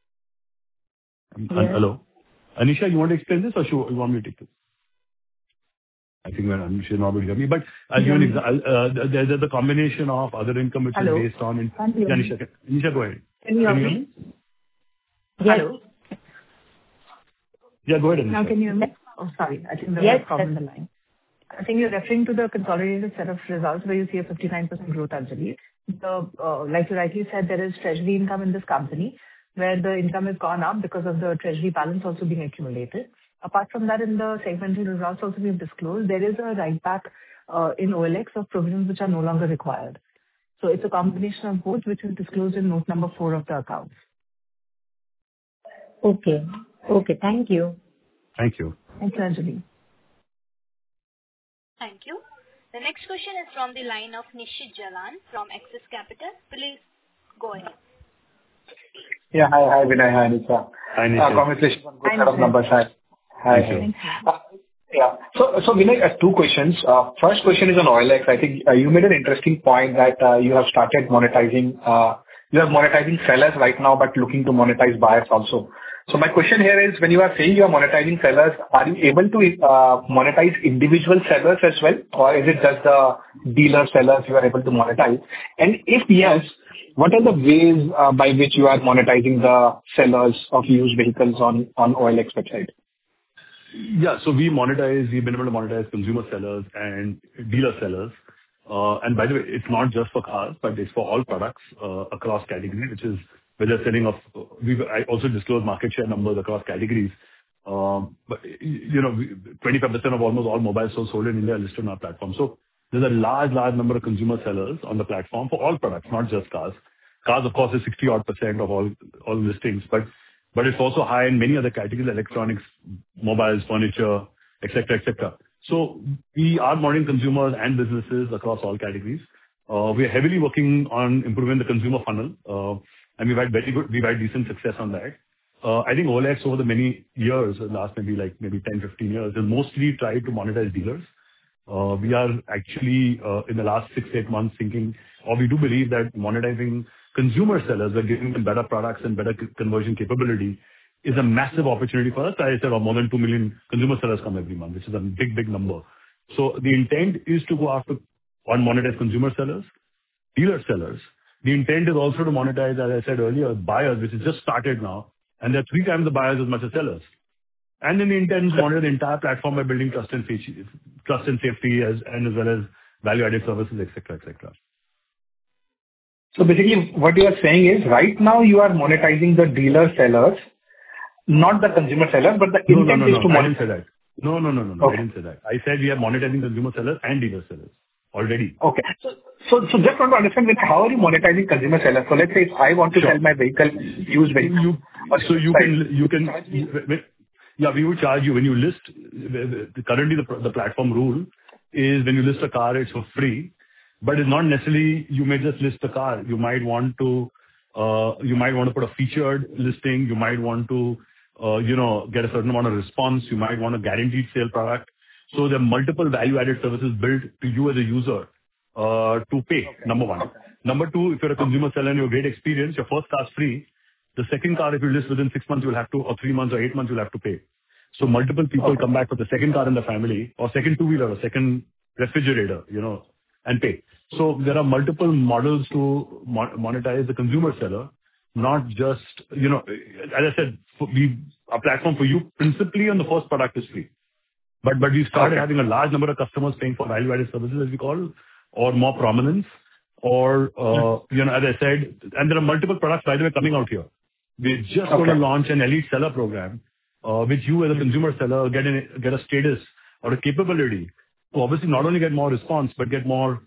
Yes. Hello? Anisha, you want to explain this or you want me to take this? I think she's not able to hear me, but I'll give you an example. There's a combination of other income which is based on... Anisha, go ahead. Can you hear me? Hello? Yeah, go ahead, Anisha. Now can you hear me? Oh, sorry. I think there was a problem in the line. I think you're referring to the consolidated set of results where you see a 59% growth, Anjali. Like you rightly said, there is treasury income in this company where the income has gone up because of the treasury balance also being accumulated. Apart from that, in the segmental results also we've disclosed, there is a write back in OLX of provisions which are no longer required. So it's a combination of both, which is disclosed in note number 4 of the accounts. Okay. Thank you. Thank you. Thank you, Anjali. Thank you. The next question is from the line of Nishit Jalan from Axis Capital. Please go ahead. Yeah. Hi, Vinay. Hi, Anisha. Hi, Nishit. Congratulations on good set of numbers. Hi. Thank you. Yeah. So Vinay, 2 questions. First question is on OLX. I think you made an interesting point that you have started monetizing. You are monetizing sellers right now, but looking to monetize buyers also. So my question here is, when you are saying you are monetizing sellers, are you able to monetize individual sellers as well, or is it just the dealer sellers you are able to monetize? And if yes, what are the ways by which you are monetizing the sellers of used vehicles on OLX website? Yeah. So we've been able to monetize consumer sellers and dealer sellers. And by the way, it's not just for cars, but it's for all products across categories, which is where they're selling I also disclose market share numbers across categories. But 25% of almost all mobiles sold in India are listed on our platform. So there's a large number of consumer sellers on the platform for all products, not just cars. Cars, of course, is 60-odd% of all listings, but it's also high in many other categories: electronics, mobiles, furniture, etc. So we are monitoring consumers and businesses across all categories. We are heavily working on improving the consumer funnel, and we've had decent success on that. I think OLX over the many years, the last maybe 10, 15 years, has mostly tried to monetize dealers. We are actually in the last 6-8 months thinking, or we do believe that monetizing consumer sellers by giving them better products and better conversion capability is a massive opportunity for us. As I said, more than 2 million consumer sellers come every month, which is a big number. So the intent is to go after monetize consumer sellers, dealer sellers. The intent is also to monetize, as I said earlier, buyers, which has just started now, and they're 3 times the buyers as much as sellers. And then the intent is to monitor the entire platform by building trust and safety as well as value-added services, etc. So basically, what you are saying is, right now you are monetizing the dealer sellers, not the consumer sellers, but the intent is to monetize. I didn't say that. No. Okay. I didn't say that. I said we are monetizing consumer sellers and dealer sellers already. Okay. So just want to understand, how are you monetizing consumer sellers? So let's say if I want to sell my vehicle, used vehicle. We would charge you when you list. Currently, the platform rule is when you list a car, it's for free. But it's not necessarily you may just list the car. You might want to put a featured listing. You might want to get a certain amount of response. You might want a guaranteed sale product. So there are multiple value-added services built to you as a user to pay, number one. Number two, if you're a consumer seller and you have great experience, your first car is free. The second car, if you list within 6 months, you'll have to, or 3 months or 8 months, you'll have to pay. So multiple people come back for the second car in the family, or second two-wheeler, or second refrigerator, and pay. So there are multiple models to monetize the consumer seller, not just, as I said, our platform for you principally on the first product is free. But we started having a large number of customers paying for value-added services, as we call, or more prominence, or, as I said, and there are multiple products, by the way, coming out here. We're just going to launch an elite seller program, which you as a consumer seller get a status or a capability to obviously not only get more response, but get more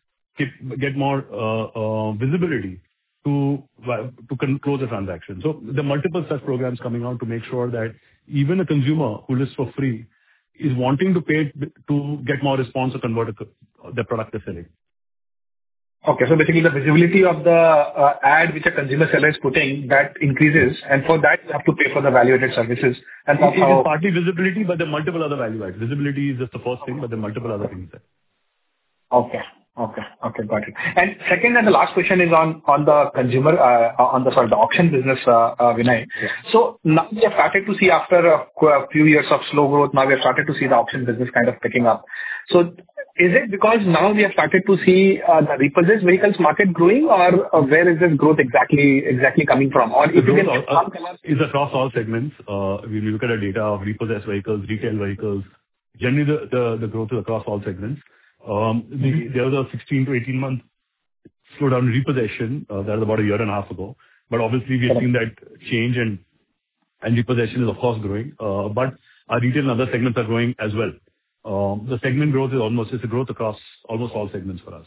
visibility to close a transaction. So there are multiple such programs coming out to make sure that even a consumer who lists for free is wanting to pay to get more response or convert the product they're selling. Okay. So basically, the visibility of the ad which a consumer seller is putting, that increases, and for that, you have to pay for the value-added services. And that's It is partly visibility, but there are multiple other value adds. Visibility is just the first thing, but there are multiple other things there. Okay. Got it. And second and the last question is on the consumer, the auction business, Vinay. Yeah. So now we have started to see, after a few years of slow growth, now we have started to see the auction business kind of picking up. So is it because now we have started to see the repossessed vehicles market growing, or where is this growth exactly coming from? Or if you can It's across all segments. When you look at the data of repossessed vehicles, retail vehicles, generally the growth is across all segments. There was a 16 to 18 month slowdown in repossession. That was about a year and a half ago. But obviously, we have seen that change, and repossession is, of course, growing. But our retail and other segments are growing as well. The segment growth is a growth across almost all segments for us.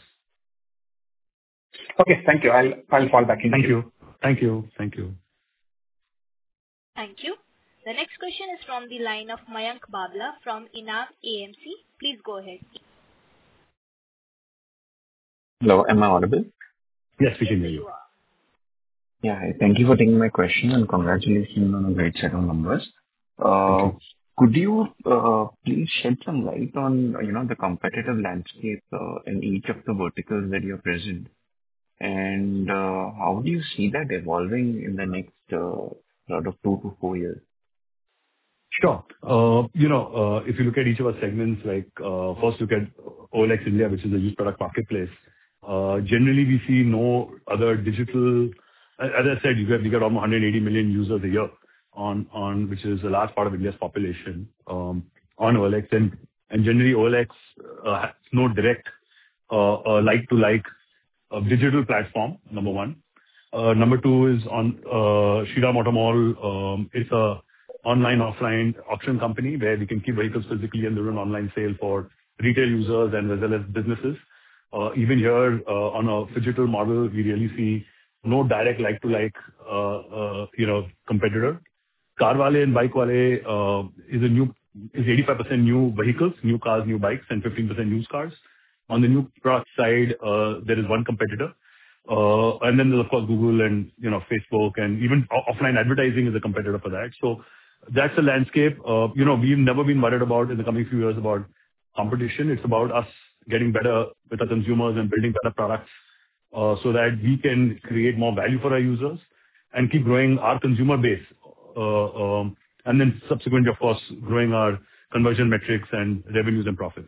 Okay. Thank you. I'll fall back in. Thank you. Thank you. The next question is from the line of Mayank Babla from Enam AMC. Please go ahead. Hello, am I audible? Yes, we can hear you. Yeah. Thank you for taking my question, and congratulations on a great set of numbers. Could you please shed some light on the competitive landscape in each of the verticals that you're present, and how do you see that evolving in the next sort of 2 to 4 years? Sure. If you look at each of our segments, like first look at OLX India, which is a used product marketplace. Generally, we see no other digital. As I said, we got almost 180 million users a year on which is a large part of India's population on OLX. And generally, OLX has no direct like-to-like digital platform, number one. Number two is on Shriram Automall. It's a online, offline auction company where we can keep vehicles physically and do an online sale for retail users and as well as businesses. Even here, on a phygital model, we really see no direct like-to-like competitor. Carvale and Bikewale is 85% new vehicles, new cars, new bikes, and 15% used cars. On the new product side, there is one competitor. And then there's, of course, Google and Facebook, and even offline advertising is a competitor for that. So that's the landscape. We've never been worried about in the coming few years about competition. It's about us getting better with our consumers and building better products so that we can create more value for our users and keep growing our consumer base. And then subsequently, of course, growing our conversion metrics and revenues and profits.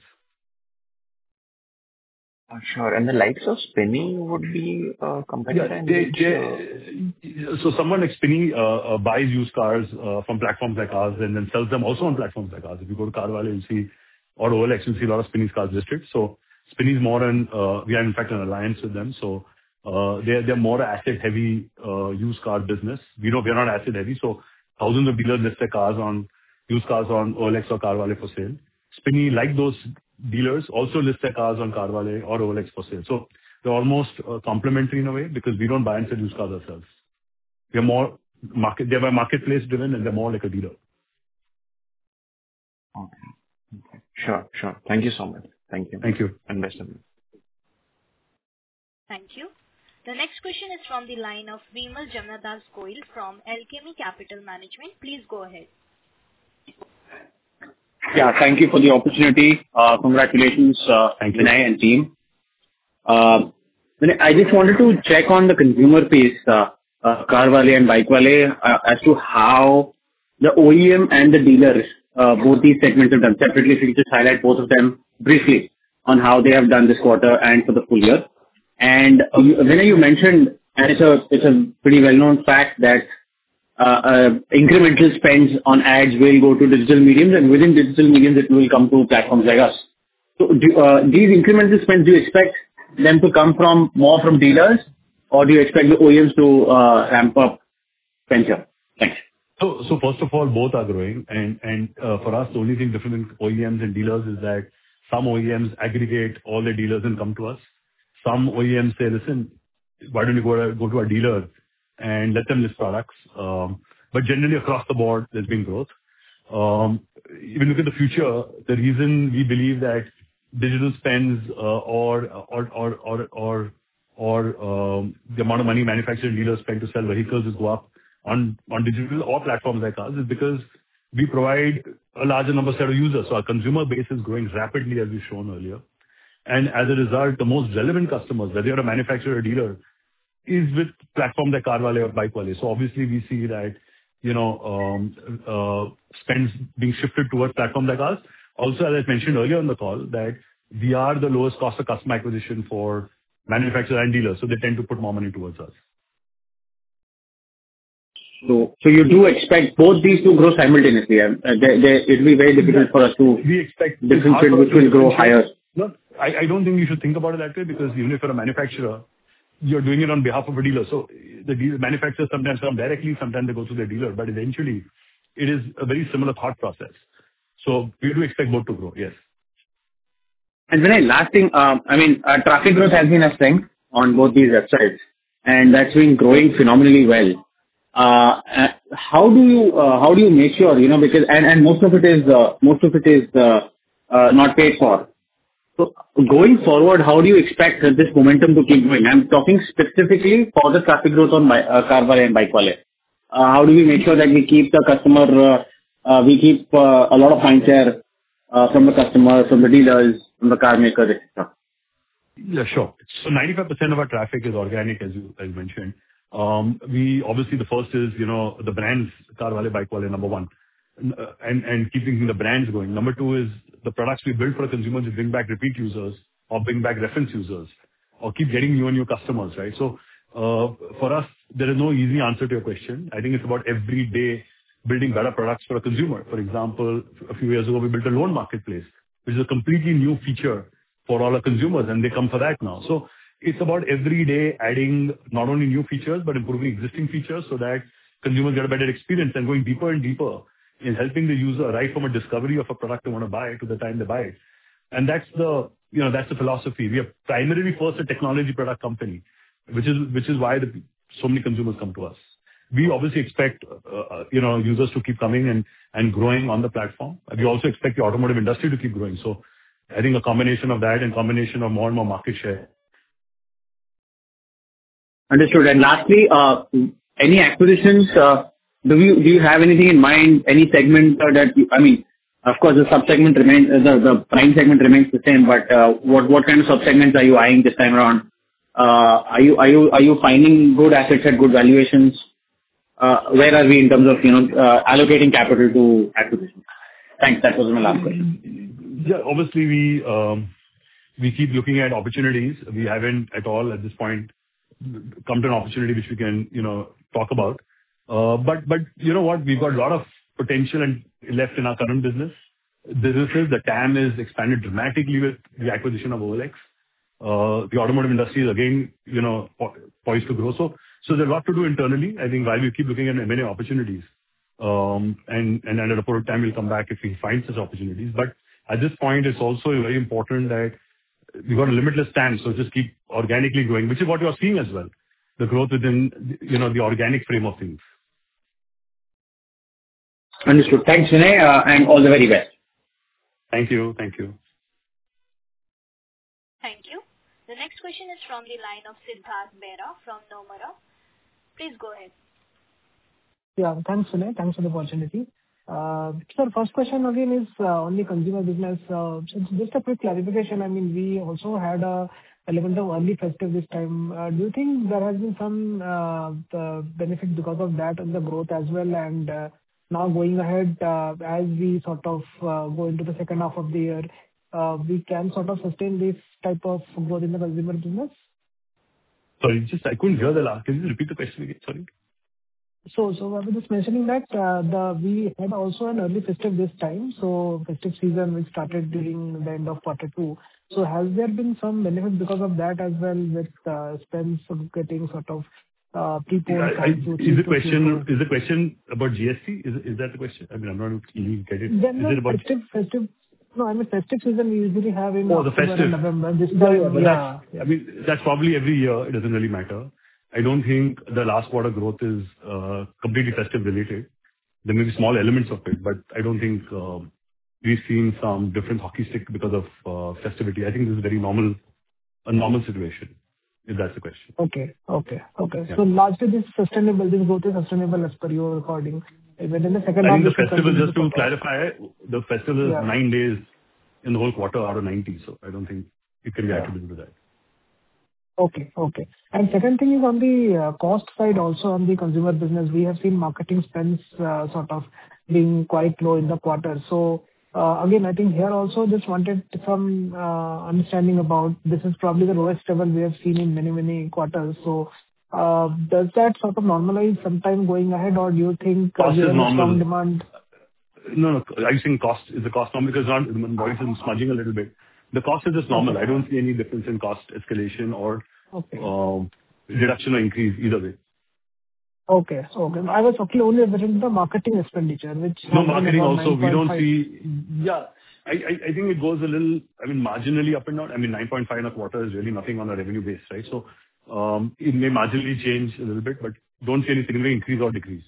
Sure. And the likes of Spinny would be a competitor? So someone like Spinny buys used cars from platforms like ours and then sells them also on platforms like ours. If you go to Carvale, you'll see, or OLX, you'll see a lot of Spinny's cars listed. So Spinny is more we are in fact an alliance with them. So they're more asset-heavy used car business. We are not asset-heavy. So thousands of dealers list their cars on used cars on OLX or Carvale for sale. Spinny, like those dealers, also list their cars on Carvale or OLX for sale. So they're almost complementary in a way because we don't buy and sell used cars ourselves. They're marketplace driven and they're more like a dealer. Okay. Sure. Thank you so much. Thank you. Thank you. And best of luck. Thank you. The next question is from the line of Vimal Jamnadas Goyal from Alchemy Capital Management. Please go ahead. Yeah, thank you for the opportunity. Congratulations, Vinay and team. I just wanted to check on the consumer piece, Carvale and Bikewale, as to how the OEM and the dealers, both these segments have done separately. If you could just highlight both of them briefly on how they have done this quarter and for the full year. And Vinay, you mentioned, and it's a pretty well-known fact that incremental spends on ads will go to digital mediums, and within digital mediums, it will come to platforms like us. So these incremental spends, do you expect them to come more from dealers, or do you expect the OEMs to ramp up venture? Thanks. So first of all, both are growing. And for us, the only thing different in OEMs and dealers is that some OEMs aggregate all their dealers and come to us. Some OEMs say, listen, why don't you go to our dealer and let them list products? But generally, across the board, there's been growth. Even look at the future, the reason we believe that digital spends or the amount of money manufacturers and dealers spend to sell vehicles is go up on digital or platforms like ours is because we provide a larger number set of users. So our consumer base is growing rapidly, as we've shown earlier. And as a result, the most relevant customers, whether you're a manufacturer or a dealer, is with platforms like Carvale or Bikewale. So obviously, we see that spends being shifted towards platforms like ours. Also, as I mentioned earlier on the call, that we are the lowest cost of customer acquisition for manufacturers and dealers. So they tend to put more money towards us. So you do expect both these to grow simultaneously. It will be very difficult for us to differentiate which will grow higher. No, I don't think you should think about it that way because even if you're a manufacturer, you're doing it on behalf of a dealer. So the manufacturers sometimes come directly, sometimes they go through their dealer. But eventually, it is a very similar thought process. So we do expect both to grow, yes. And Vinay, last thing, traffic growth has been a strength on both these websites, and that's been growing phenomenally well. How do you make sure, because and most of it is not paid for. So going forward, how do you expect this momentum to keep going? I'm talking specifically for the traffic growth on Carvale and Bikewale. How do we make sure that we keep the customer, we keep a lot of mind share from the customers, from the dealers, from the car makers, etc.? Yeah, sure. So 95% of our traffic is organic, as you mentioned. We obviously, the first is, the brands Carvale, Bikewale, number one. and keeping the brands going. Number two is the products we build for consumers to bring back repeat users or bring back reference users or keep getting new customers, right? For us, there is no easy answer to your question. I think it's about every day building better products for a consumer. For example, a few years ago, we built a loan marketplace, which is a completely new feature for all our consumers, and they come for that now. It's about every day adding not only new features, but improving existing features so that consumers get a better experience and going deeper and deeper in helping the user right from a discovery of a product they want to buy to the time they buy it. That's the philosophy. We are primarily first a technology product company, which is why so many consumers come to us. We obviously expect users to keep coming and growing on the platform. We also expect the automotive industry to keep growing. I think a combination of that and combination of more and more market share. Understood. Lastly, any acquisitions, do you have anything in mind, any segment that of course, the sub-segment remains, the prime segment remains the same, but what kind of sub-segments are you eyeing this time around? Are you finding good assets at good valuations? Where are we in terms of allocating capital to acquisitions? Thanks. That was my last question. Yeah. Obviously, we keep looking at opportunities. We haven't at all at this point come to an opportunity which we can talk about. You know what? We've got a lot of potential left in our current businesses. The TAM is expanded dramatically with the acquisition of OLX. The automotive industry is again poised to grow. There's a lot to do internally, I think, while we keep looking at many opportunities. At a appropriate time, we'll come back if we find such opportunities. At this point, it's also very important that we've got a limitless TAM, so just keep organically growing, which is what you are seeing as well, the growth within the organic frame of things. Understood. Thanks, Vinay, and all the very best. Thank you. Thank you. Thank you. The next question is from the line of Siddharth Bera from Nomura. Please go ahead. Yeah. Thanks, Vinay. Thanks for the opportunity. First question again is on the consumer business. Just a quick clarification. We also had an element of early festive this time. Do you think there has been some benefit because of that on the growth as well? Now going ahead, as we sort of go into the second half of the year, we can sort of sustain this type of growth in the consumer business? Sorry, I couldn't hear the last. Can you repeat the question again? Sorry. I was just mentioning that we had also an early festive this time. Festive season which started during the end of quarter two. Has there been some benefit because of that as well, with spends getting sort of preponed? Is the question about GST? Is that the question? I'm not really getting it. Is it about festive? No, festive season we usually have in the festive. November. This time, yeah. That's probably every year. It doesn't really matter. I don't think the last quarter growth is completely festive related. There may be small elements of it, but I don't think we've seen some different hockey stick because of festivity. I think this is a normal situation, if that's the question. Okay. Yeah. Largely this growth is sustainable as per your recording. Even in the second half. I think the festival, just to clarify, the festival is 9 days in the whole quarter out of 90. I don't think it can be attributed to that. Okay. Second thing is on the cost side, also on the consumer business, we have seen marketing spends sort of being quite low in the quarter. Again, I think here also just wanted some understanding about this is probably the lowest level we have seen in many quarters. Does that sort of normalize sometime going ahead, or do you think Cost is normal. Strong demand? No. Are you saying cost? Is the cost normal? Because my voice is smudging a little bit. The cost is just normal. I don't see any difference in cost escalation or reduction or increase either way. Okay. I was only referring to the marketing expenditure. No, marketing also, we don't see. Yeah. I think it goes a little, marginally up and down. 9.5 in a quarter is really nothing on a revenue base, right? It may marginally change a little bit, but don't see any significant increase or decrease.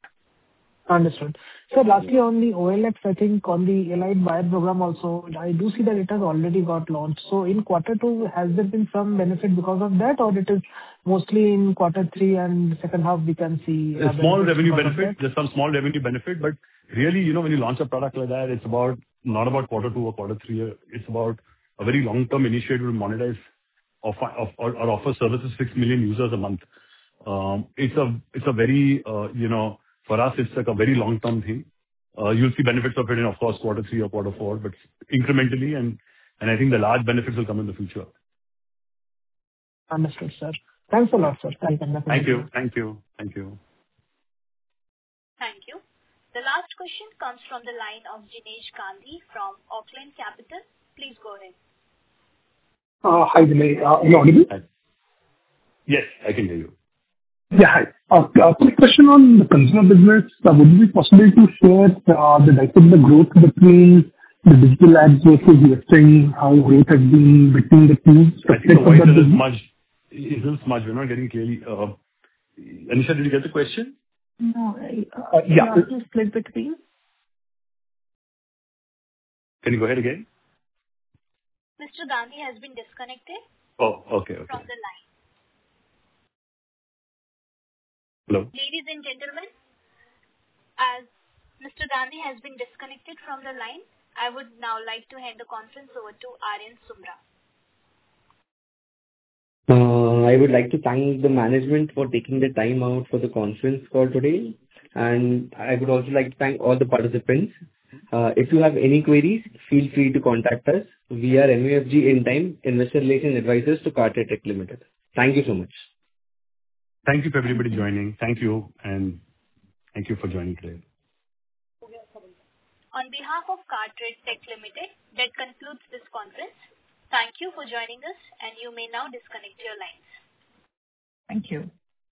Understood. Lastly, on the OLX, I think on the Elite Buyer program also, I do see that it has already got launched. In quarter two, has there been some benefit because of that, or it is mostly in quarter three and second half we can see? A small revenue benefit. There's some small revenue benefit, but really, when you launch a product like that, it's not about quarter two or quarter three. It's about a very long-term initiative to monetize or offer services 6 million users a month. It's a very, for us, it's like a very long-term thing. You'll see benefits of it in, of course, quarter three or quarter four, but incrementally, and I think the large benefits will come in the future. Understood, sir. Thanks a lot, sir. Thank you. Thank you. The last question comes from the line of Jinesh Gandhi from Oaklane Capital. Please go ahead. Hi, Jinesh. Are you audible? Yes, I can hear you. Yeah, hi. Quick question on the consumer business. Would it be possible to share the dissect the growth between the digital ads versus listing, how growth has been between the two? I think the voice is a little smudged. We're not getting clearly. Anisha, did you get the question? No. Yeah. You split between? Can you go ahead again? Mr. Gandhi has been disconnected. Oh, okay. From the line. Hello. Ladies and gentlemen, as Mr. Gandhi has been disconnected from the line, I would now like to hand the conference over to Aryan Sumra. I would like to thank the management for taking the time out for the conference call today, and I would also like to thank all the participants. If you have any queries, feel free to contact us. We are MUFG In-Time Investor Relations Advisors to Cartrade Tech Limited. Thank you so much. Thank you for everybody joining. Thank you, and thank you for joining today. On behalf of Cartrade Tech Limited, that concludes this conference. Thank you for joining us, and you may now disconnect your lines. Thank you.